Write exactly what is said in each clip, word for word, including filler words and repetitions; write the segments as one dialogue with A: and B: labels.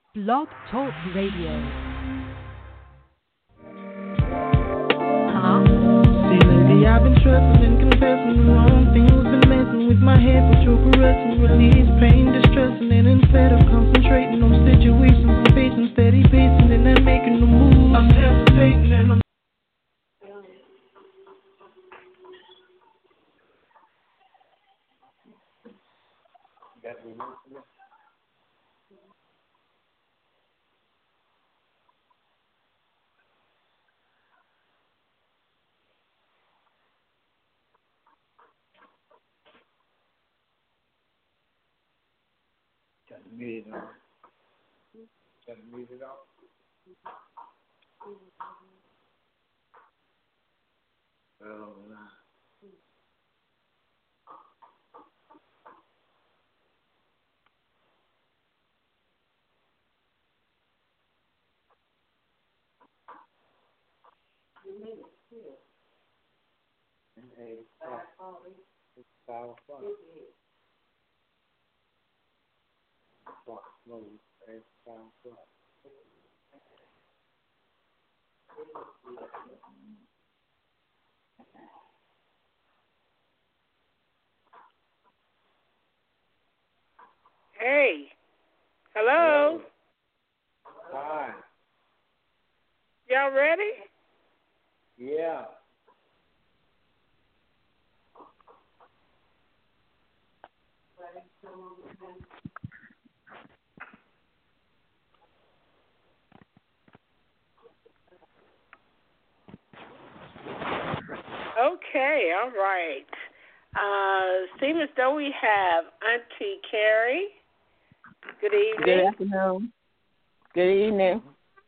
A: Blog Talk Radio.
B: See, lately I've been stressing and confessing the wrong things. Been messing with my head, but you're caressing, release pain, distressing. And instead of concentrating on situations I'm facing, steady pacing and I'm making the move. I'm hesitating and I'm
C: Mute it off. Got to mute it off. Oh, no. Hey, it's five o'clock. Walk slowly. It's five o'clock.
D: Hey. Hello.
C: Hello. Hi.
D: Y'all ready?
C: Yeah.
D: Okay, all right. Uh, seems as though we have Auntie Carrie. Good evening.
E: Good afternoon. Good evening.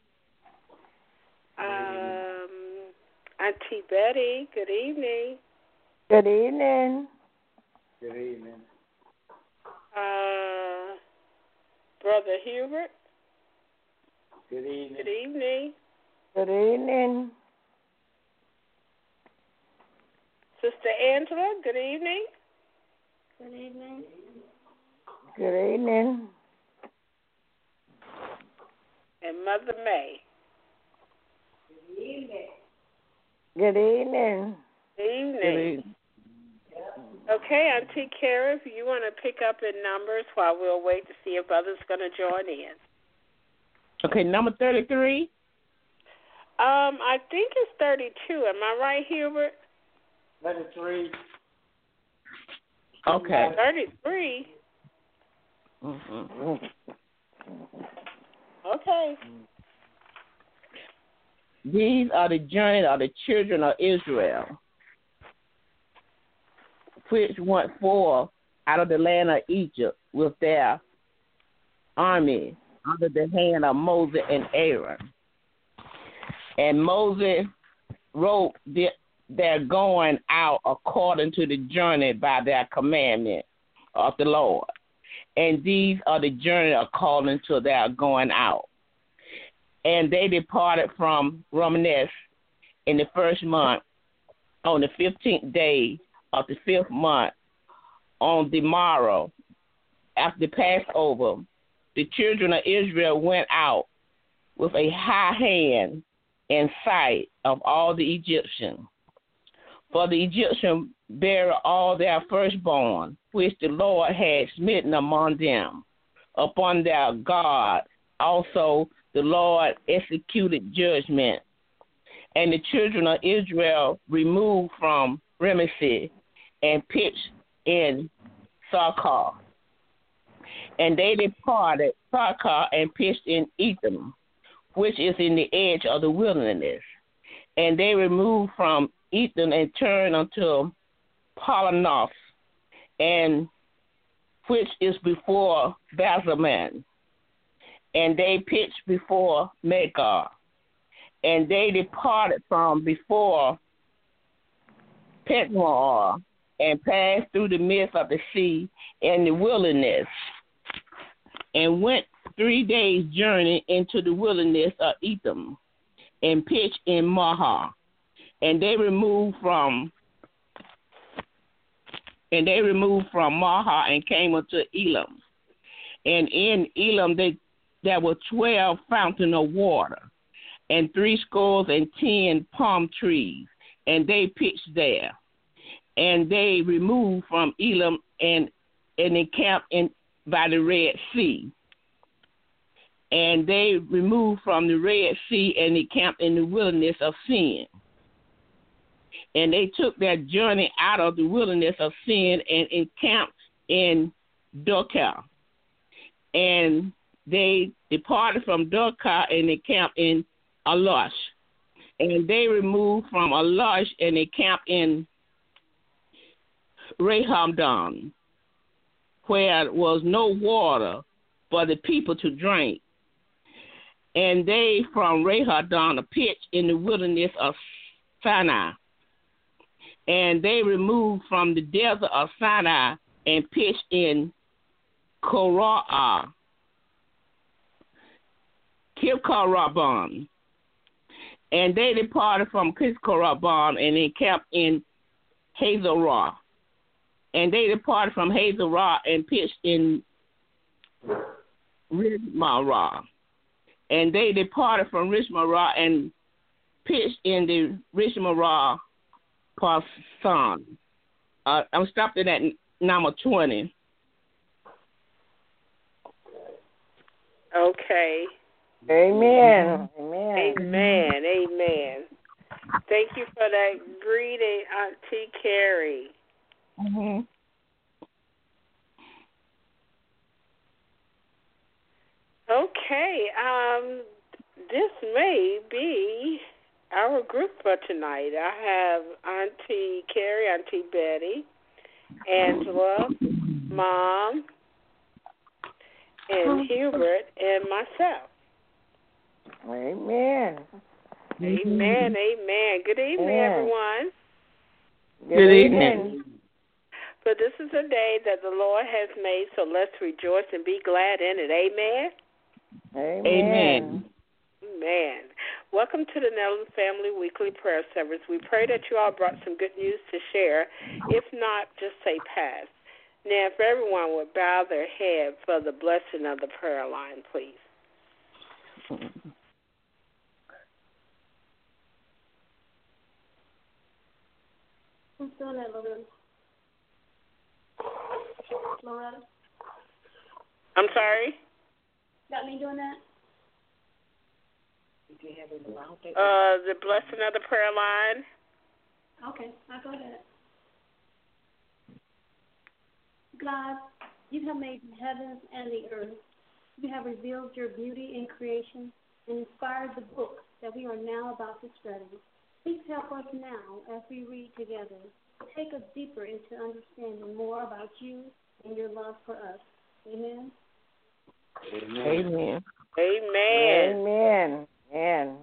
D: Um, Auntie Betty. Good evening.
E: Good evening.
C: Good evening.
D: Uh, Brother Hubert.
C: Good evening.
D: Good evening.
E: Good evening.
D: Sister Angela. Good evening.
F: Good evening.
E: Good evening.
D: And Mother May.
F: Good evening.
E: Good evening.
D: Good evening.
E: Good evening.
D: Okay, Auntie Carrie, if you want to pick up in numbers while we'll wait to see if others going to join in.
E: Okay, number thirty-three.
D: Um, I think it's thirty-two. Am I right, Hubert?
C: thirty-three.
E: Okay.
D: thirty-three?
E: Mm-hmm.
D: Okay.
E: These are the journey of the children of Israel, which went forth out of the land of Egypt with their army under the hand of Moses and Aaron. And Moses wrote the, their going out according to the journey by their commandment of the Lord. And these are the journey according to their going out. And they departed from Ramenes in the first month, on the fifteenth day of the fifth month, on the morrow, after the Passover. The children of Israel went out with a high hand in sight of all the Egyptians. For the Egyptians buried all their firstborn, which the Lord had smitten among them, upon their God. Also the Lord executed judgment. And the children of Israel removed from Rameses and pitched in Sarkar. And they departed Sarkar and pitched in Etham, which is in the edge of the wilderness. And they removed from Etham and turned unto Polonos, and which is before Bazaman. And they pitched before Megar. And they departed from before Petmar and passed through the midst of the sea in the wilderness, and went three days' journey into the wilderness of Etham, and pitched in Maha. And they removed from and they removed from Maha and came unto Elam. And in Elam they there were twelve fountains of water, and three scores and ten palm trees, and they pitched there. And they removed from Elam and, and encamped in, by the Red Sea. And they removed from the Red Sea and encamped in the wilderness of Sin. And they took their journey out of the wilderness of Sin and encamped in Dokah. And they departed from Dokah and encamped in Alosh. And they removed from Alosh and encamped in Rehoboam, where was no water for the people to drink. And they from Rehoboam pitched in the wilderness of Sinai. And they removed from the desert of Sinai and pitched in Korah, Kibkarabam. And they departed from Kibkarabam and encamped in Hazorah. And they departed from Hazorah and pitched in Rishmarah. And they departed from Rishmarah and pitched in the Rishmarah Parson. Uh, I'm stopping at number twenty.
D: Okay.
G: Amen. Amen.
D: Amen. Amen. Thank you for that greeting, Auntie Carrie.
E: Mm-hmm.
D: Okay. Um, this may be our group for tonight. I have Auntie Carrie, Auntie Betty, Angela, Mom, and Hubert, and myself.
G: Amen.
D: Amen. Amen. Good evening,
G: Amen.
D: everyone.
G: Good,
E: Good
G: evening.
E: evening.
D: For this is a day that the Lord has made, so let's rejoice and be glad in it. Amen.
G: Amen.
E: Amen.
D: Amen. Welcome to the Netherlands Family Weekly Prayer Service. We pray that you all brought some good news to share. If not, just say pass. Now, if everyone would bow their head for the blessing of the prayer line, please.
F: Who's doing that, Loretta? Loretta?
D: I'm sorry?
F: Got me doing that?
D: Uh, the blessing of the prayer line.
F: Okay, I'll go ahead. God, you have made the heavens and the earth. You have revealed your beauty in creation and inspired the book that we are now about to study. Please help us now as we read together. Take us deeper into understanding more about you and your love for us. Amen.
E: Amen.
D: Amen.
G: Amen. Amen.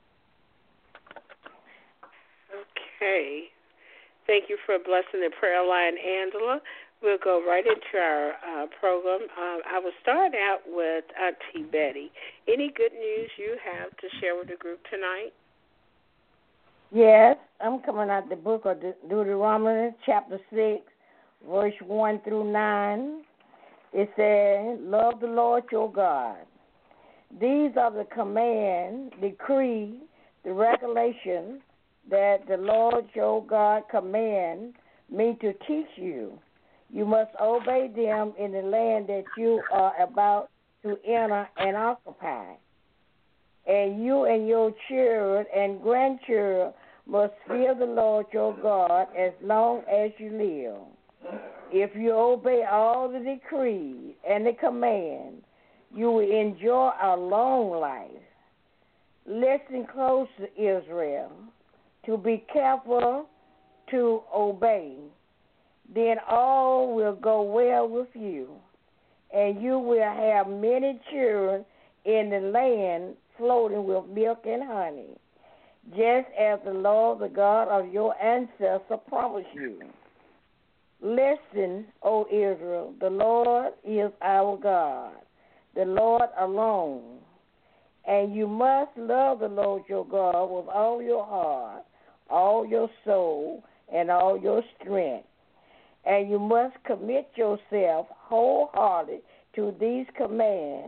D: Okay. Thank you for blessing the prayer line, Angela. We'll go right into our uh, program. Um, I will start out with Auntie Betty. Any good news you have to share with the group tonight?
G: Yes, I'm coming out the book of De- Deuteronomy, chapter six, verse one through nine. It says, love the Lord your God. These are the command, decree, the regulation that the Lord your God command me to teach you. You must obey them in the land that you are about to enter and occupy. And you and your children and grandchildren must fear the Lord your God as long as you live. If you obey all the decrees and the commands, you will enjoy a long life. Listen close to Israel, to be careful to obey. Then all will go well with you, and you will have many children in the land floating with milk and honey, just as the Lord, the God of your ancestors, promised you. Listen, O Israel, the Lord is our God, the Lord alone. And you must love the Lord your God with all your heart, all your soul, and all your strength. And you must commit yourself wholehearted to these commands,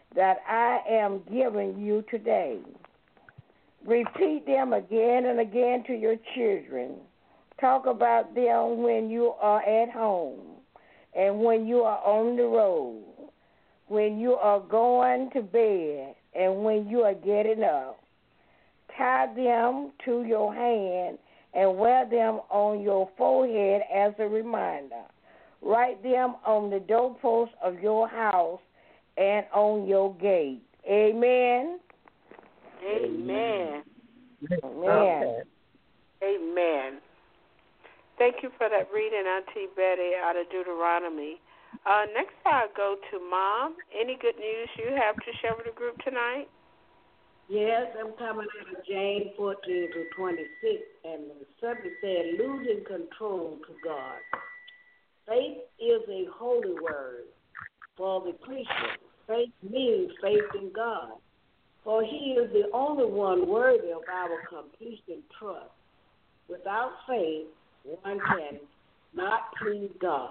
G: that I am giving you today. Repeat them again and again to your children. Talk about them when you are at home and when you are on the road, when you are going to bed and when you are getting up. Tie them to your hand and wear them on your forehead as a reminder. Write them on the doorpost of your house and on your gate. Amen.
D: Amen.
G: Amen.
D: Amen. Thank you for that reading, Auntie Betty, out of Deuteronomy. Uh, next, I'll go to Mom. Any good news you have to share with the group tonight?
H: Yes, I'm coming out of James fourteen to twenty-six, and the subject said, losing control to God. Faith is a holy word for the Christian. Faith means faith in God, for he is the only one worthy of our complete trust. Without faith, one can not please God.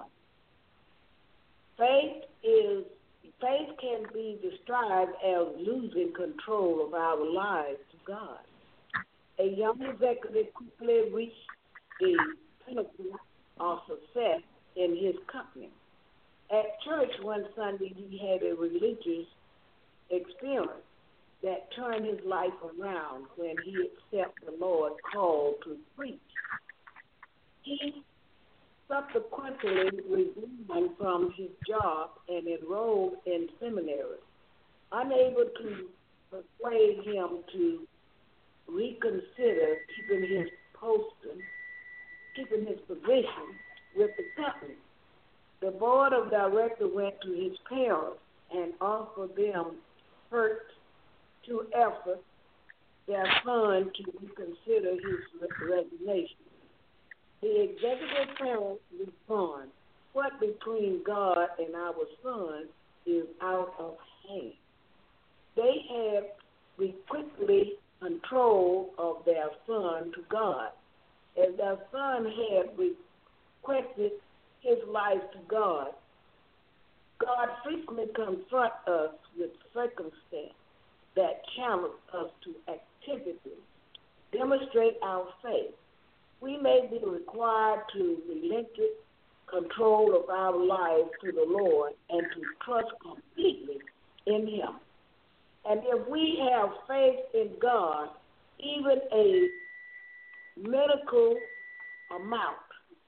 H: Faith is faith can be described as losing control of our lives to God. A young executive quickly reached the pinnacle of success in his company. At church one Sunday, he had a religious experience that turned his life around when he accepted the Lord's call to preach. He subsequently resigned from his job and enrolled in seminary. Unable to persuade him to reconsider keeping his posting, keeping his position with the company, the board of directors went to his parents and offered them first to effort their son to reconsider his resignation. The executive parents respond, what between God and our son is out of hand. They had quickly control of their son to God. As their son had requested his life to God, God frequently confronts us with circumstances that challenge us to actively demonstrate our faith. We may be required to relinquish control of our lives to the Lord and to trust completely in Him. And if we have faith in God, even a medical amount,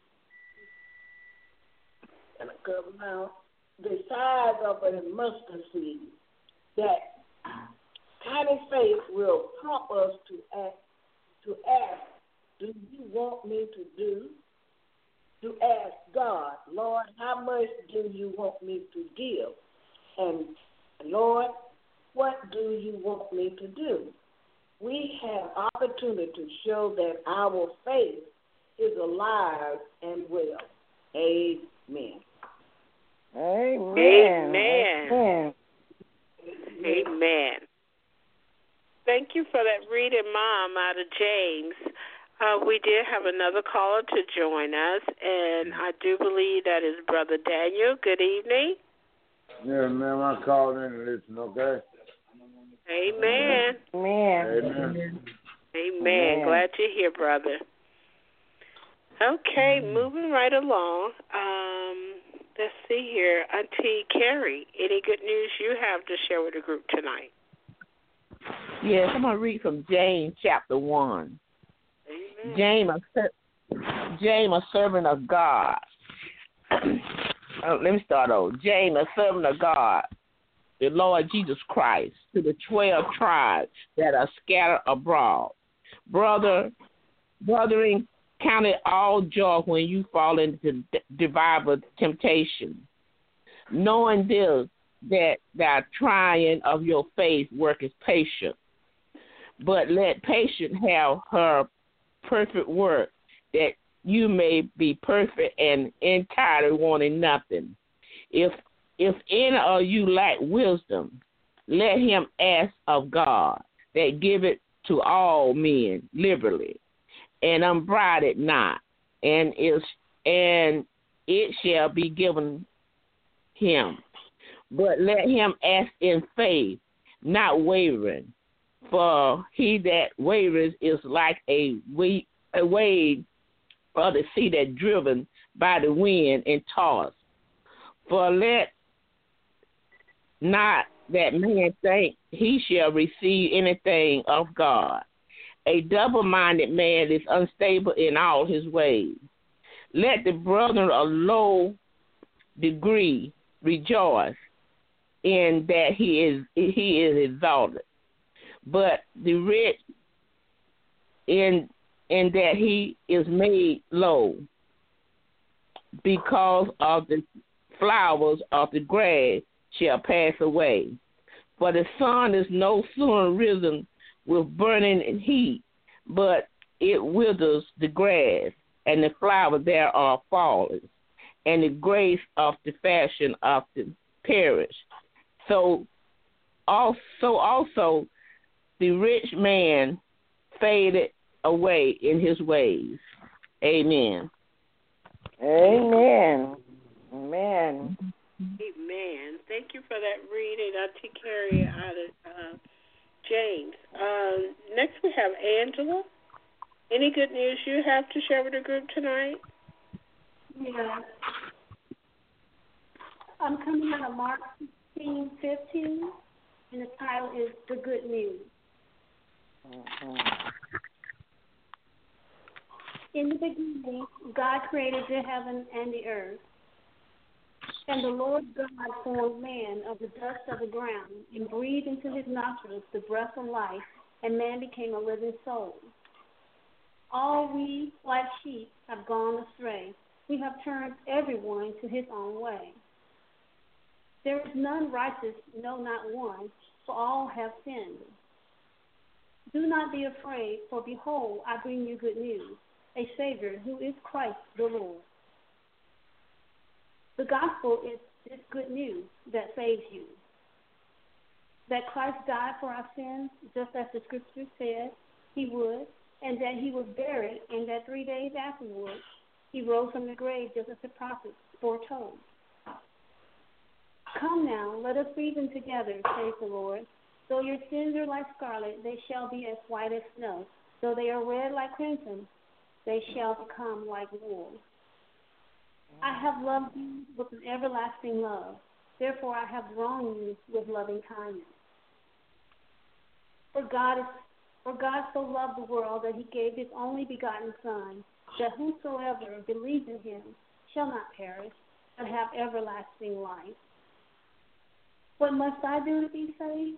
H: amount the size of a mustard seed, that tiny faith will prompt us to act, to ask, do you want me to do? To ask God, Lord, how much do you want me to give? And Lord, what do you want me to do? We have opportunity to show that our faith is alive and well. Amen.
G: Amen.
D: Amen.
G: Amen.
D: Amen. Thank you for that reading, Mom, out of James. Uh, we did have another caller to join us, and I do believe that is Brother Daniel. Good evening.
C: Yeah, ma'am, I called in and listened, okay?
D: Amen.
G: Amen.
C: Amen.
D: Amen. Glad you're here, brother. Okay, moving right along. Um, let's see here. Auntie Carrie, any good news you have to share with the group tonight?
E: Yes, I'm going to read from James chapter one.
D: Amen.
E: James, a, James, a servant of God. oh, let me start over. James, a servant of God, the Lord Jesus Christ, to the twelve tribes that are scattered abroad. Brother, brethren, count it all joy when you fall into divers temptation, knowing this, that the trying of your faith worketh patience. But let patience have her perfect work, that you may be perfect and entirely wanting nothing. If if any of you lack wisdom, let him ask of God, that giveth to all men liberally, and upbraideth not, and is and it shall be given him. but let him ask in faith, not wavering. For he that wavers is like a wave, a wave of the sea that driven by the wind and tossed. For let not that man think he shall receive anything of God. A double-minded man is unstable in all his ways. Let the brethren of low degree rejoice in that he is he is exalted, but the rich in in that he is made low, because of the flowers of the grass shall pass away. For the sun is no sooner risen with burning heat, but it withers the grass, and the flower thereof falls, and the grace of the fashion of the perish. So also, also the rich man faded away in his ways. Amen.
G: Amen. Amen.
D: Amen. Thank you for that reading, Auntie Carrie out of uh, James. Um, next we have Angela. Any good news you have to share with the group tonight?
F: Yeah. I'm coming out of Mark sixteen fifteen, and the title is The Good News.
G: Mm-hmm.
F: In the beginning, God created the heaven and the earth. And the Lord God formed man of the dust of the ground and breathed into his nostrils the breath of life, and man became a living soul. All we, like sheep, have gone astray. We have turned everyone to his own way. There is none righteous, no, not one, for all have sinned. Do not be afraid, for behold, I bring you good news, a Savior who is Christ the Lord. The gospel is this good news that saves you. That Christ died for our sins, just as the scripture said he would, and that he was buried, and that three days afterwards he rose from the grave, just as the prophets foretold. Come now, let us reason together, says the Lord. Though your sins are like scarlet, they shall be as white as snow. Though they are red like crimson, they shall become like wool. I have loved you with an everlasting love. Therefore I have drawn you with loving kindness. For God is, for God so loved the world that he gave his only begotten Son, that whosoever believes in him shall not perish, but have everlasting life. What must I do to be saved?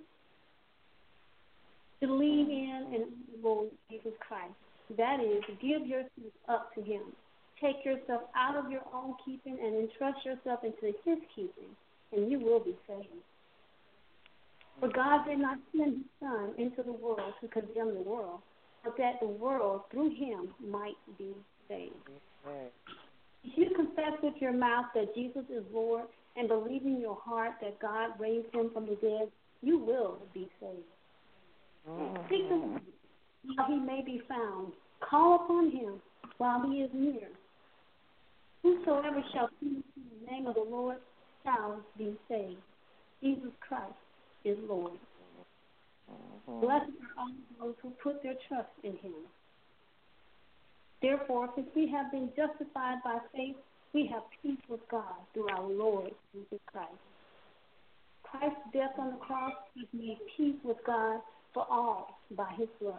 F: Believe in and in the Lord Jesus Christ. That is, give yourself up to him. Take yourself out of your own keeping and entrust yourself into his keeping, and you will be saved. For God did not send his Son into the world to condemn the world, but that the world through him might be saved. If you confess with your mouth that Jesus is Lord and believe in your heart that God raised him from the dead, you will be saved. Seek the Lord while he may be found. Call upon him while he is near. Whosoever shall plead the name of the Lord shall be saved. Jesus Christ is Lord. Blessed are all those who put their trust in him. Therefore, since we have been justified by faith, we have peace with God through our Lord Jesus Christ. Christ's death on the cross has made peace with God for all by his blood.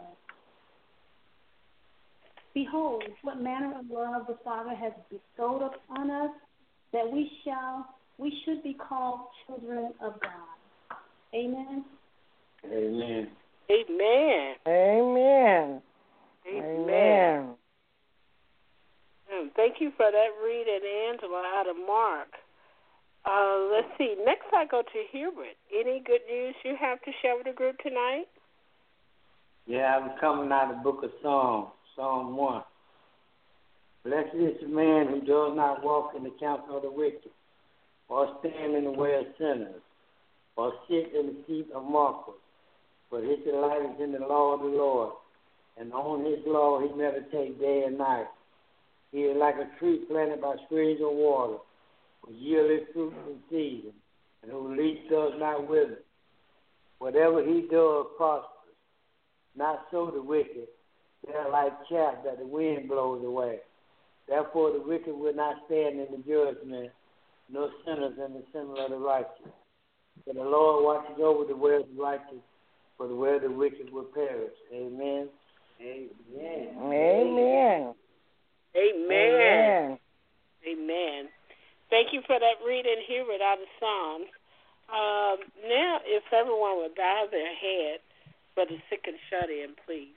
F: Behold, what manner of love the Father has bestowed upon us, that we shall, we should be called children of God. Amen.
C: Amen.
D: Amen.
G: Amen.
D: Amen.
G: Amen.
D: Mm, Thank you for that reading, Angela, out of Mark. Uh, let's see. Next, I go to Hubert. Any good news you have to share with the group tonight?
I: Yeah, I'm coming out of the book of Psalms, Psalm one. Blessed is the man who does not walk in the counsel of the wicked, or stand in the way of sinners, or sit in the seat of mockers. But his delight is in the law of the Lord, and on his law he meditates day and night. He is like a tree planted by springs of water, with yearly fruit in season. and who least does not wither. Whatever he does prospers. Not so the wicked. They are like chaff that the wind blows away. Therefore the wicked will not stand in the judgment, nor sinners in the assembly of the righteous. For the Lord watches over the way of the righteous, for the way of the wicked will perish. Amen. Amen.
G: Amen.
D: Amen. Amen. Thank you for that reading here out of Psalms. Um, now, if everyone would bow their head for the sick and shut in, please.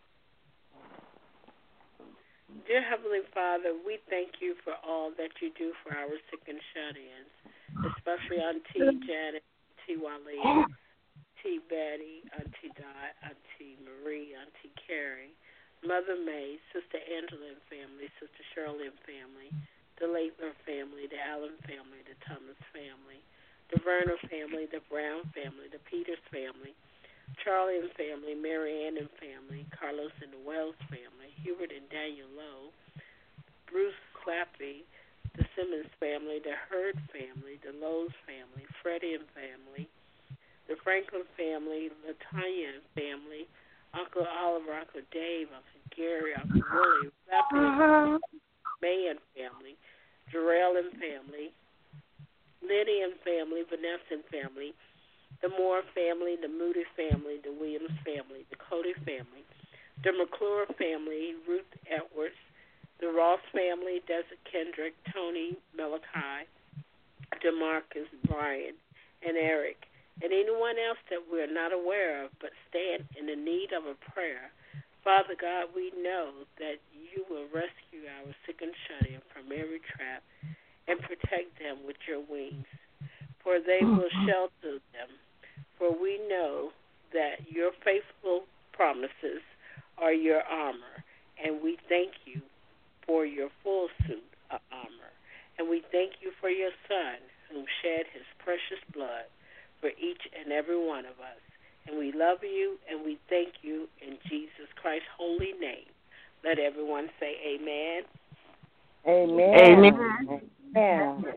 D: Dear Heavenly Father, we thank you for all that you do for our sick and shut-ins, especially Auntie Janet, Auntie Wale, Auntie Betty, Auntie Di, Auntie Marie, Auntie Carrie, Mother May, Sister Angela and family, Sister Shirley and family, the Laitner family, the Allen family, the Thomas family, the Verner family, the Brown family, the Peters family, Charlie and family, Mary Ann and family, Carlos and the Wells family, Hubert and Daniel Lowe, Bruce Clappy, the Simmons family, the Hurd family, the Lowe's family, Freddie and family, the Franklin family, Latanya and family, Uncle Oliver, Uncle Dave, Uncle Gary, Uncle Willie, Clappy, May and family, Jarrell and family, Liddy and family, Vanessa and family, the Moore family, the Moody family, the Williams family, the Cody family, the McClure family, Ruth Edwards, the Ross family, Desert Kendrick, Tony Malachi, DeMarcus, Brian, and Eric, and anyone else that we're not aware of but stand in the need of a prayer. Father God, we know that you will rescue our sick and shut-in from every trap and protect them with your wings, for they will shelter them. For we know that your faithful promises are your armor, and we thank you for your full suit of armor. And we thank you for your Son, who shed his precious blood for each and every one of us. And we love you, and we thank you in Jesus Christ's holy name. Let everyone say amen.
G: Amen.
E: Amen.
G: Amen.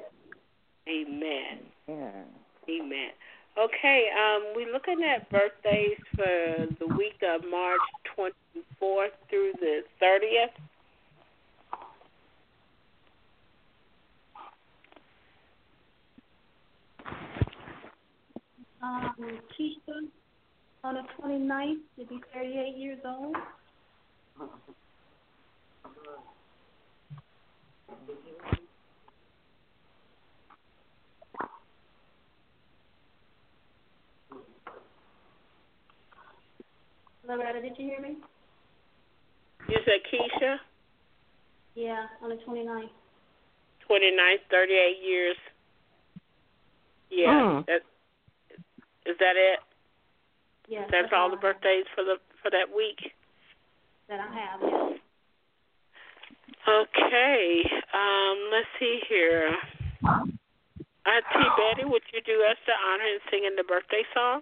D: Amen.
G: Yeah.
D: Amen. Okay, um, we're looking at birthdays for the week of March twenty-fourth through the thirtieth.
F: Um, Keisha on the twenty-ninth will be thirty-eight years old. Loretta, did you hear me?
D: You said Keisha?
F: Yeah, on the twenty-ninth.
D: twenty-ninth, thirty-eight years. Yeah,
E: Mm.
D: that, is that it?
F: Yes.
D: That's, that's all
F: all
D: the birthdays for the for that week?
F: that I have, yes.
D: Okay, um, let's see here. Auntie Betty, would you do us the honor in singing the birthday song?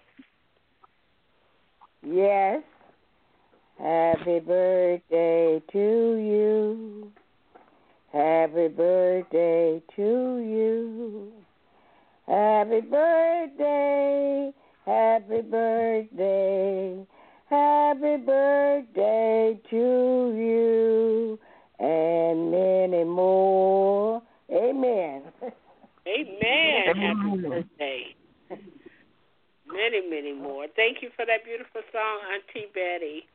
G: Yes. Happy birthday to you. Happy birthday to you. Happy birthday. Happy birthday. Happy birthday to you. And many more. Amen.
D: Amen. Happy birthday. Many, many more. Thank you for that beautiful song, Auntie Betty.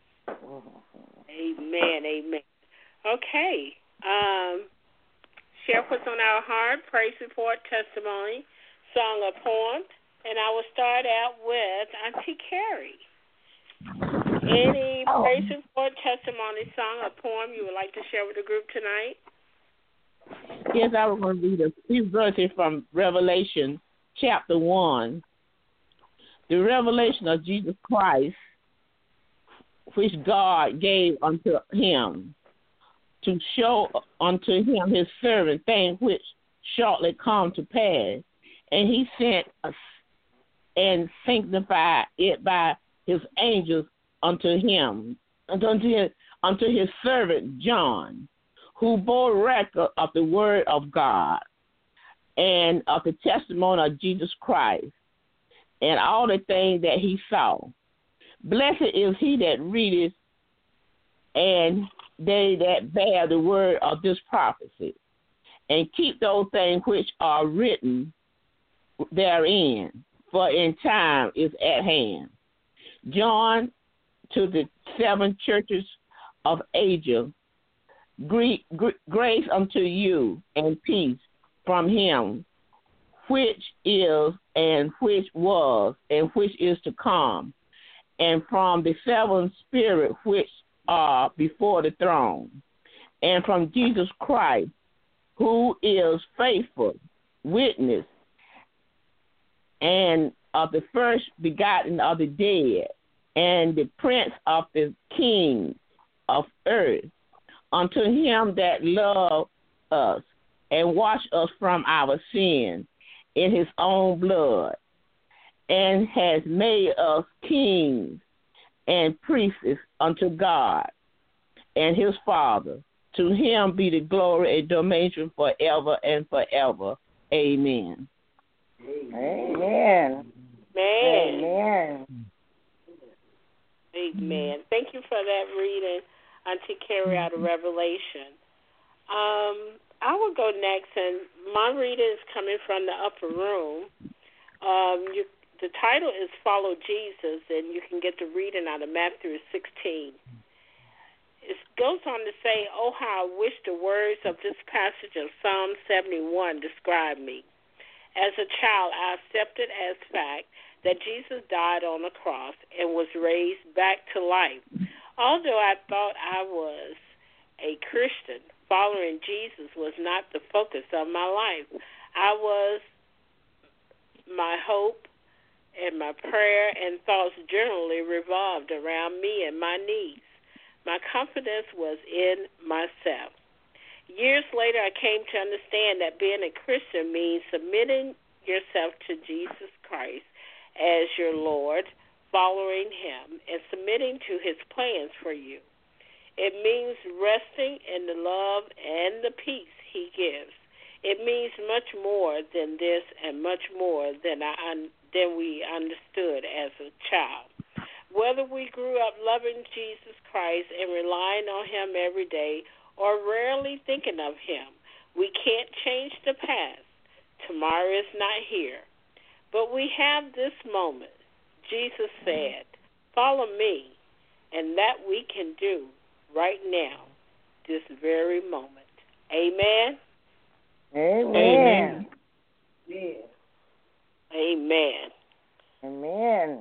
D: Amen, amen. Okay. Um, share what's on our heart, praise report, testimony, song or poem. And I will start out with Auntie Carrie. Any praise report, testimony, song or poem you would like to share with the group tonight?
E: Yes, I was going to read a few verses from Revelation chapter one. The revelation of Jesus Christ, which God gave unto him, to show unto him his servant things which shortly come to pass. And he sent us and sanctified it by his angels unto him, unto his, unto his servant John, who bore record of the word of God and of the testimony of Jesus Christ, and all the things that he saw. Blessed is he that readeth, and they that bear the word of this prophecy, and keep those things which are written therein, for in time is at hand. John, to the seven churches of Asia, Greek, grace unto you and peace from him, which is and which was and which is to come, and from the seven spirits which are before the throne, and from Jesus Christ, who is faithful witness, and of the first begotten of the dead, and the prince of the kings of earth, unto him that loved us and washed us from our sins in his own blood, and has made us kings and priests unto God and his Father. To him be the glory and dominion forever and forever. Amen.
G: Amen.
D: Amen.
G: Amen.
D: Amen. Thank you for that reading, Auntie Carrie, out of Revelation. Um, I will go next, and my reading is coming from the upper room. Um, you, the title is Follow Jesus, and you can get the reading out of Matthew sixteen. It goes on to say, oh, how I wish the words of this passage of Psalm seventy-one describe me. As a child, I accepted as fact that Jesus died on the cross and was raised back to life. Although I thought I was a Christian, following Jesus was not the focus of my life. I was my hope, and my prayer and thoughts generally revolved around me and my needs. My confidence was in myself. Years later, I came to understand that being a Christian means submitting yourself to Jesus Christ as your Lord, following him, and submitting to his plans for you. It means resting in the love and the peace he gives. It means much more than this and much more than I un- than we understood as a child. Whether we grew up loving Jesus Christ and relying on him every day or rarely thinking of him, we can't change the past. Tomorrow is not here. But we have this moment. Jesus said, follow me, and that we can do right now, this very moment. Amen?
G: Amen.
H: Yeah.
D: Amen.
G: Amen.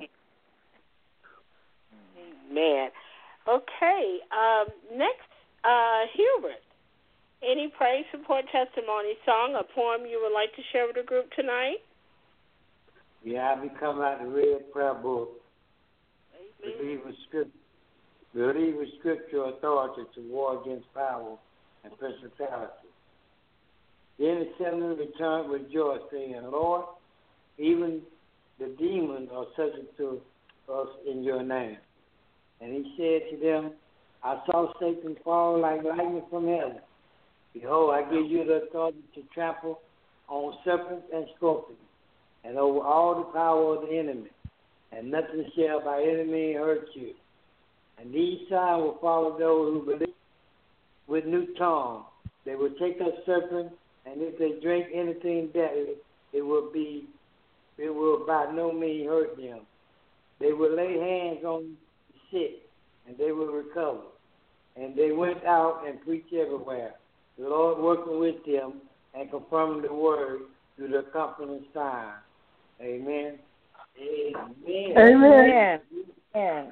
D: Amen. Okay, um, next, uh, Hubert. Any praise, support, testimony, song, or poem you would like to share with the group tonight?
I: Yeah, I be coming out the red prayer book.
D: Amen.
I: Believe with scripture, believe with scripture authority to war against power and principality. Then the seven returned with joy, saying, Lord, even the demons are subject to us in your name. And he said to them, I saw Satan fall like lightning from heaven. Behold, I give you the authority to trample on serpents and scorpions, and over all the power of the enemy, and nothing shall by any means hurt you. And these signs will follow those who believe. With new tongue, they will take up serpents, and if they drink anything deadly, it will be, it will by no means hurt them. They will lay hands on the sick, and they will recover. And they went out and preached everywhere, the Lord working with them and confirming the word through the accompanying sign. Amen. Amen.
G: Amen. Amen.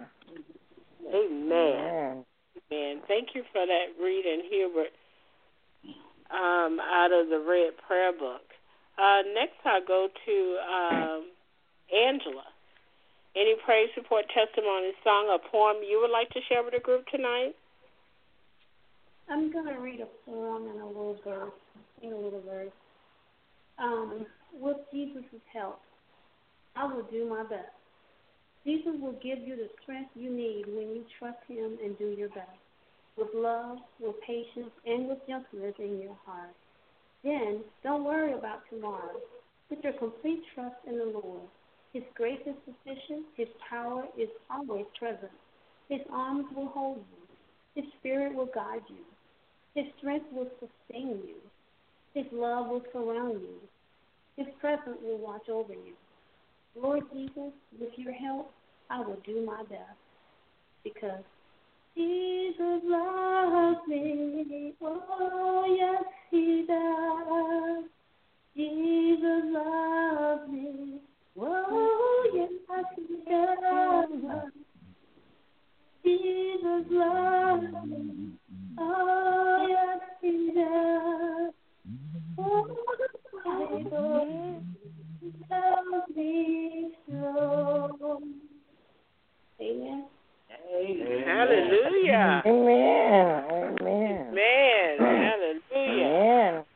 D: Amen. Amen. Thank you for that reading, Hubert, um, out of the Red Prayer Book. Uh, next, I'll go to um, Angela. Any praise, support, testimony, song, or poem you would like to share with the group tonight?
F: I'm going to read a poem and a little verse, in a little verse. Um, with Jesus' help, I will do my best. Jesus will give you the strength you need when you trust him and do your best, with love, with patience, and with gentleness in your heart. Then don't worry about tomorrow. Put your complete trust in the Lord. His grace is sufficient. His power is always present. His arms will hold you. His spirit will guide you. His strength will sustain you. His love will surround you. His presence will watch over you. Lord Jesus, with your help, I will do my best. Because Jesus loves me. Oh, yes, he does. Jesus loves me. Oh, yes, he does. Jesus loves me. Oh, yes, he does. Oh, he loves me so. Amen.
D: Amen. Hallelujah.
G: Amen. Amen.
D: Amen. Hallelujah.
G: Amen.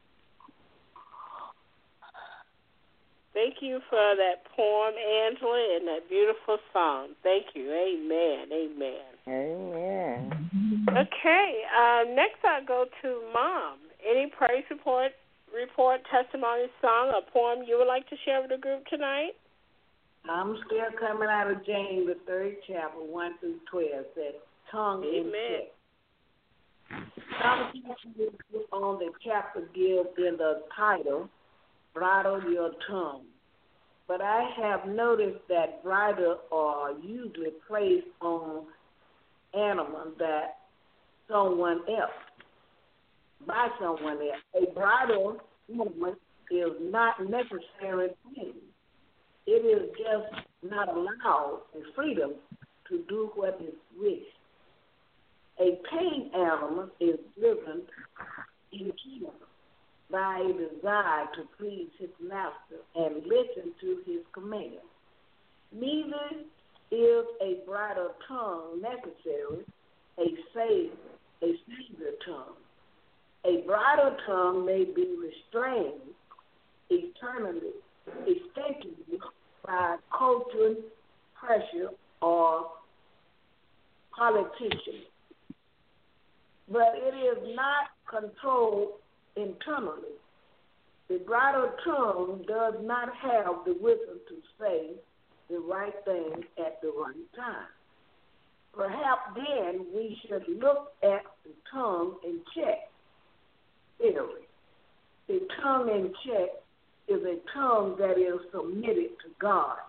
D: Thank you for that poem, Angela, and that beautiful song. Thank you. Amen. Amen.
G: Amen.
D: Okay. Uh, next, I'll go to Mom. Any praise report, report, testimony, song, or poem you would like to share with the group tonight?
H: I'm still coming out of James, the third chapter, one through twelve, says, tongue in check. Conversation on the chapter gives in the title, Bridle Your Tongue. But I have noticed that bridle are usually placed on animals that someone else, by someone else. A bridle movement is not necessary thing. It is just not allowed in freedom to do what is wished. A tame animal is driven in kingdom by a desire to please his master and listen to his commands. Neither is a bridle tongue necessary, a savior, a savior tongue. A bridle tongue may be restrained eternally, effectively by cultural pressure or politicians. But it is not controlled internally. The bridle tongue does not have the wisdom to say the right thing at the right time. Perhaps then we should look at the tongue in check theory. The tongue in check is a tongue that is submitted to God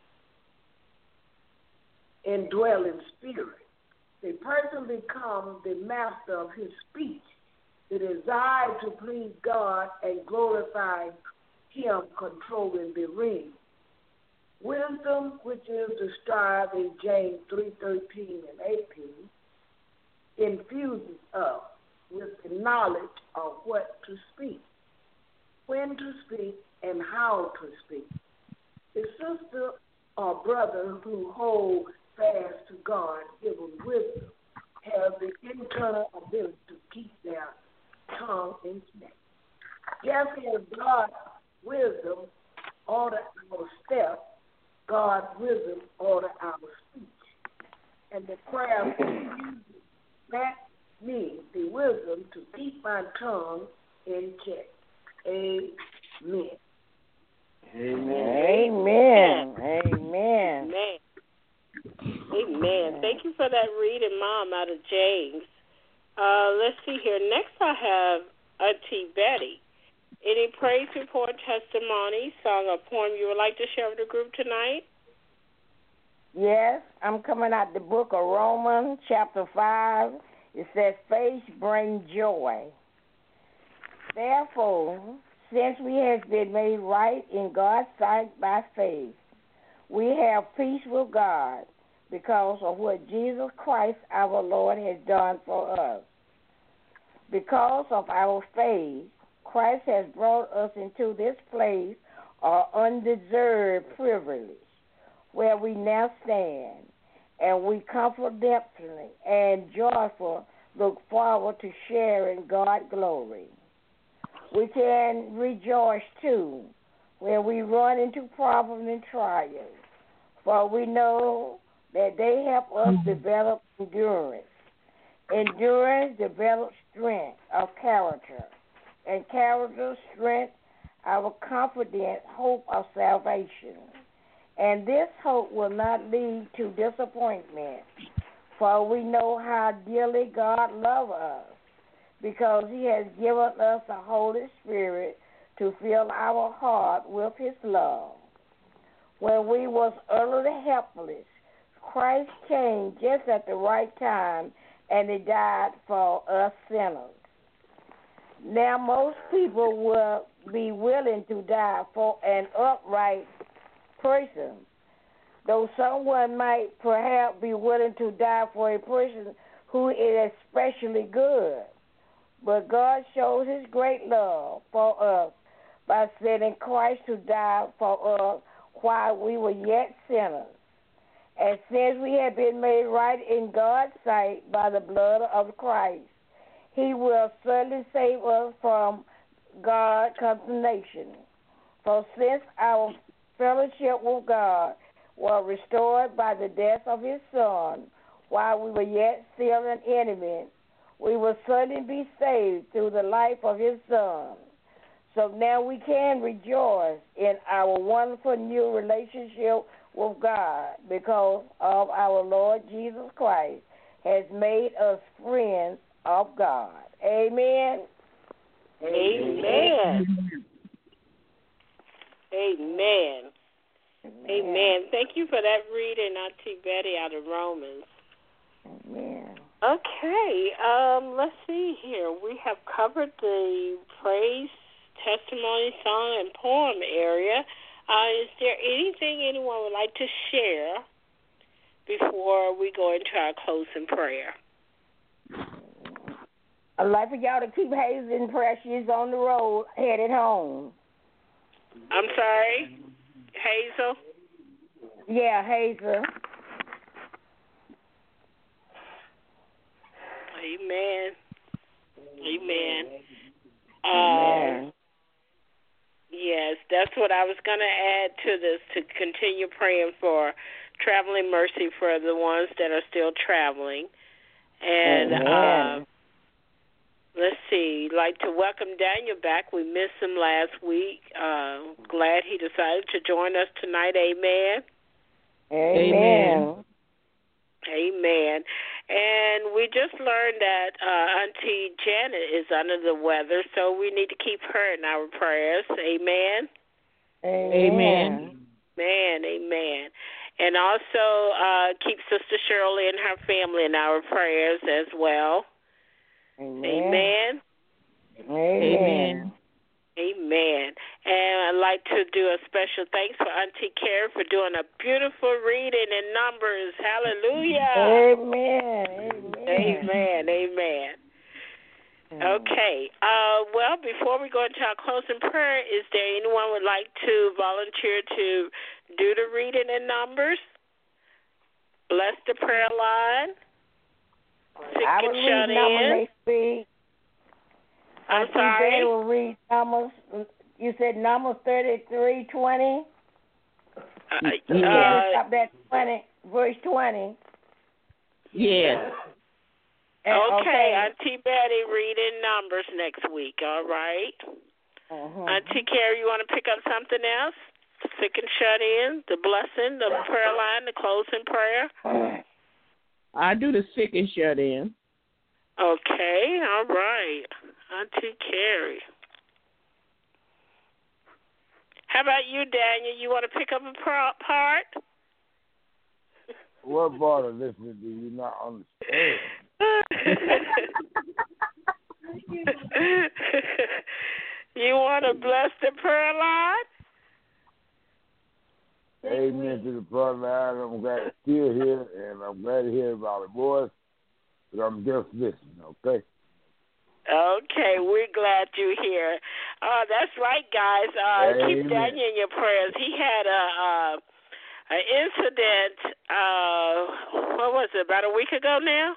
H: and dwell in spirit. The person becomes the master of his speech, the desire to please God and glorify him controlling the ring. Wisdom, which is described in James three thirteen and eighteen, infuses us with the knowledge of what to speak, when to speak, and how to speak. The sister or brother who hold fast to God, given wisdom, has the internal ability to keep their tongue in check. Just as God's wisdom order our steps, God's wisdom order our speech. And the prayer grant me the wisdom to keep my tongue in check. Amen.
G: Amen. Amen. Amen.
D: Amen. Amen. Thank you for that reading, Mom, out of James. Uh, let's see here. Next I have Auntie Betty. Any praise report, testimony, song, or poem you would like to share with the group tonight?
G: Yes, I'm coming out the book of Romans, chapter five. It says, faith brings joy. Therefore, since we have been made right in God's sight by faith, we have peace with God because of what Jesus Christ our Lord has done for us. Because of our faith, Christ has brought us into this place of undeserved privilege where we now stand, and we confidently and joyful look forward to sharing God's glory. We can rejoice, too, when we run into problems and trials, for we know that they help us develop endurance. Endurance develops strength of character, and character, strength, our confident hope of salvation. And this hope will not lead to disappointment, for we know how dearly God loves us, because he has given us the Holy Spirit to fill our heart with his love. When we was utterly helpless, Christ came just at the right time, and he died for us sinners. Now, most people will be willing to die for an upright person, though someone might perhaps be willing to die for a person who is especially good. But God shows his great love for us by sending Christ to die for us while we were yet sinners. And since we have been made right in God's sight by the blood of Christ, he will certainly save us from God's condemnation. For since our fellowship with God was restored by the death of his Son, while we were yet still an enemy, we will certainly be saved through the life of his Son. So now we can rejoice in our wonderful new relationship with God, because of our Lord Jesus Christ has made us friends of God. Amen.
D: Amen. Amen. Amen. Thank you for that reading, Auntie Betty, out of Romans.
G: Amen.
D: Okay, um, let's see here. We have covered the praise, testimony, song, and poem area. Uh, is there anything anyone would like to share before we go into our closing prayer?
G: I'd like for y'all to keep Hazel in prayer. She's on the road, headed home.
D: I'm sorry, Hazel?
G: Yeah, Hazel.
D: Amen. Amen.
G: Amen.
D: Um, yes, that's what I was going to add to this, to continue praying for traveling mercy for the ones that are still traveling. And um, let's see, like to welcome Daniel back. We missed him last week. Uh, glad he decided to join us tonight. Amen.
G: Amen.
D: Amen. And we just learned that uh, Auntie Janet is under the weather, so we need to keep her in our prayers. Amen.
G: Amen.
D: Amen. Amen. And also uh, keep Sister Shirley and her family in our prayers as well.
G: Amen.
D: Amen.
G: Amen.
D: Amen. And I'd like to do a special thanks for Auntie Carrie for doing a beautiful reading in Numbers. Hallelujah.
G: Amen.
D: Amen. Amen. Okay. Uh, well, before we go into our closing prayer, is there anyone would like to volunteer to do the reading in Numbers? Bless the prayer line. Sick
G: I will
D: and shut
G: read Numbers
D: in.
G: next week.
D: I'm
G: I
D: sorry?
G: think they will read Numbers. You said Numbers thirty-three twenty?
D: Uh,
G: Yeah.
D: uh,
G: Stop that twenty, verse twenty.
E: Yeah.
G: And-
D: okay, Auntie Betty reading Numbers next week, all right?
G: Uh-huh.
D: Auntie Carrie, you want to pick up something else? The sick and shut in, the blessing, the prayer line, the closing prayer?
E: I do the sick and shut in.
D: Okay, all right. Auntie Carrie. How about you, Daniel? You want to pick up a pro- part?
C: What part of listening do you not understand?
D: You want to bless the prayer line?
C: Amen to the prayer line. I'm glad to still here, and I'm glad to hear about the voice, but I'm just listening, okay?
D: Okay, we're glad you're here. Uh, that's right, guys. Uh, keep Daniel in your prayers. He had a uh, an incident, uh, what was it, about a week ago now?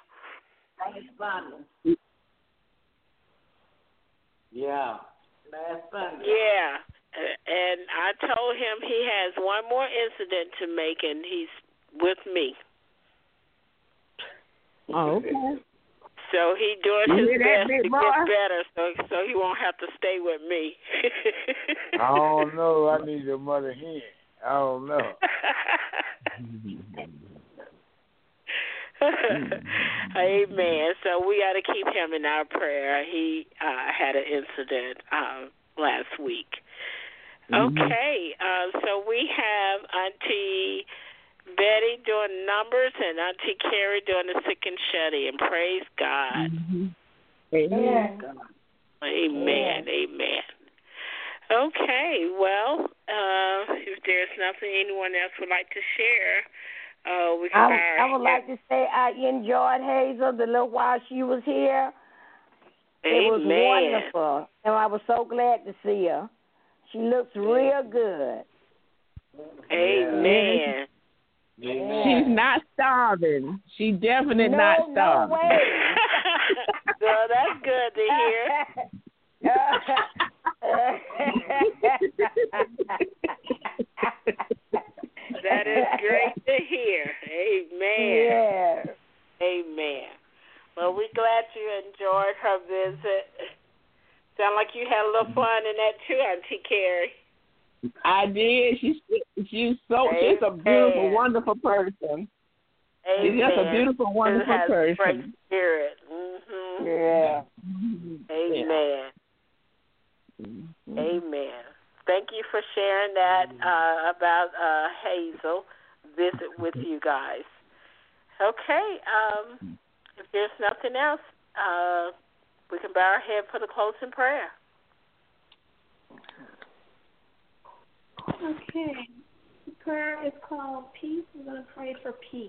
I: Yeah. Last Sunday.
D: Yeah. And I told him he has one more incident to make, and he's with me.
E: Oh, okay.
D: So he doing
E: You
D: his
E: hear that,
D: best
E: big
D: to
E: boy?
D: get better, so so he won't have to stay with me.
C: I don't know. I need a mother hen. I don't know.
D: Amen. So we got to keep him in our prayer. He uh, had an incident uh, last week.
E: Mm-hmm.
D: Okay, uh, so we have Auntie Betty doing numbers and Auntie Carrie doing the sick and shut-in. Praise God.
E: Mm-hmm. Amen.
D: Amen. Amen. Amen. Okay, well, uh, if there's nothing anyone else would like to share, uh, we can
G: I, I would like to say I enjoyed Hazel the little while she was here.
D: Amen.
G: It was wonderful, and I was so glad to see her. She looks real good.
D: Amen.
E: Yeah. She's not starving. She definitely
G: no,
E: not starving.
G: No way.
D: So that's good to hear. That is great to hear. Amen.
G: Yeah.
D: Amen. Well, we're glad you enjoyed her visit. Sound like you had a little fun in that too, Auntie Carrie.
E: I did. She's she's so
D: Amen.
E: she's a beautiful, wonderful person.
D: Amen.
E: She's just a beautiful, wonderful
D: has
E: person.
D: Great spirit. Mm-hmm.
G: Yeah.
D: Amen.
E: Mm-hmm.
D: Amen. Thank you for sharing that uh, about uh, Hazel visit with you guys. Okay. Um, if there's nothing else, uh, we can bow our head for the closing prayer.
F: Okay. The prayer is called Peace. We're going to pray for peace.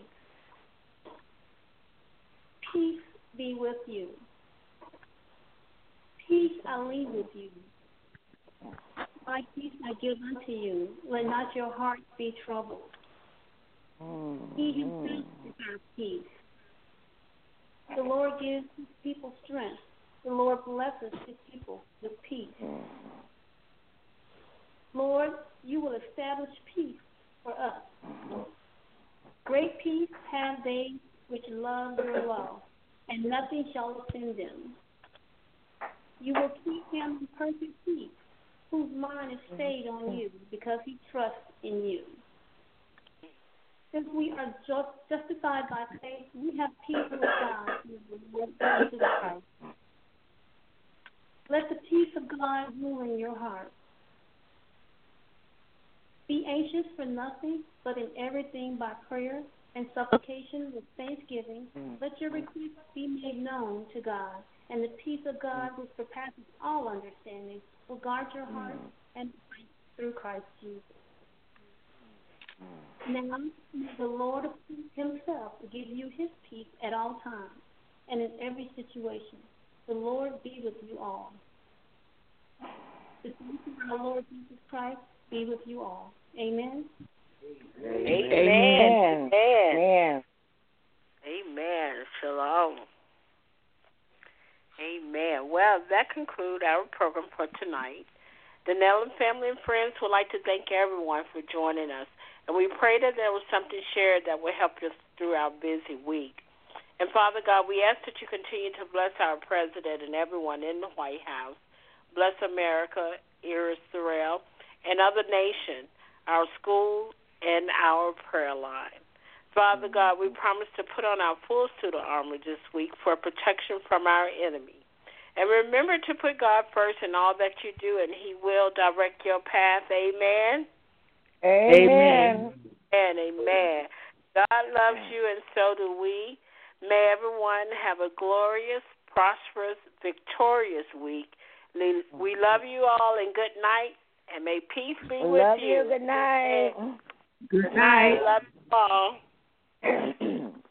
F: Peace be with you. Peace I leave with you. My peace I give unto you. Let not your heart be troubled. Mm-hmm. He himself is our peace. The Lord gives his people strength. The Lord blesses his people with peace. Mm-hmm. Lord, you will establish peace for us. Great peace have they which love your law, and nothing shall offend them. You will keep him in perfect peace, whose mind is stayed on you, because he trusts in you. Since we are just justified by faith, we have peace with God through the Lord Jesus Christ. Let the peace of God rule in your heart. Be anxious for nothing, but in everything by prayer and supplication with thanksgiving, let your requests be made known to God, and the peace of God, which surpasses all understanding, will guard your heart and mind through Christ Jesus. Now, may the Lord himself give you his peace at all times and in every situation. The Lord be with you all. The peace of our Lord Jesus Christ be with you all. Amen.
D: Amen.
G: Amen.
D: Amen. Amen. Shalom. Amen. Well, that concludes our program for tonight. The Nellen family and friends would like to thank everyone for joining us, and we pray that there was something shared that will help us through our busy week. And Father God, we ask that you continue to bless our president and everyone in the White House. Bless America, Israel, and other nations, our schools, and our prayer line. Father God, we promise to put on our full suit of armor this week for protection from our enemy. And remember to put God first in all that you do, and he will direct your path. Amen?
G: Amen.
D: And amen. God loves you, and so do we. May everyone have a glorious, prosperous, victorious week. We love you all, and good night, and may peace be with
G: love
D: you.
G: you. Good night.
E: Good night.
D: Love you all.